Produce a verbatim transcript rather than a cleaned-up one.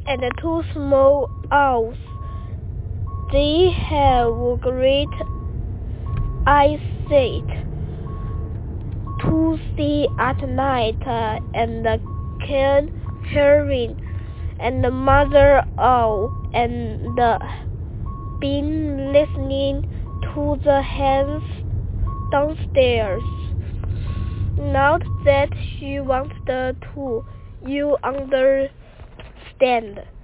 and two small owls. They have great eyesight to see at night and can hearing, and Mother Owl and been listening to the hens downstairs. Not that she wants to, you understand.